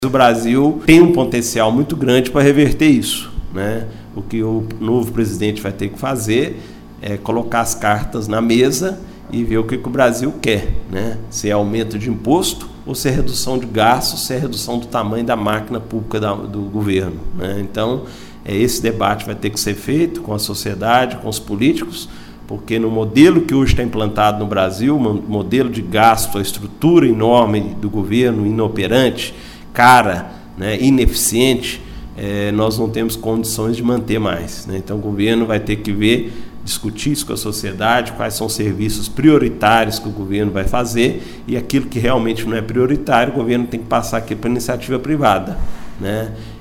O Brasil tem um potencial muito grande para reverter isso, né? O que o novo presidente vai ter que fazer é colocar as cartas na mesa e ver o que o Brasil quer, né? Se é aumento de imposto ou se é redução de gastos, se é redução do tamanho da máquina pública do governo, né? Então, esse debate vai ter que ser feito com a sociedade, com os políticos, porque no modelo que hoje está implantado no Brasil, um modelo de gasto, a estrutura enorme do governo, inoperante, cara, né, ineficiente, nós não temos condições de manter mais, né? Então o governo vai ter que discutir isso com a sociedade, quais são os serviços prioritários que o governo vai fazer, e aquilo que realmente não é prioritário, o governo tem que passar aqui para a iniciativa privada, né?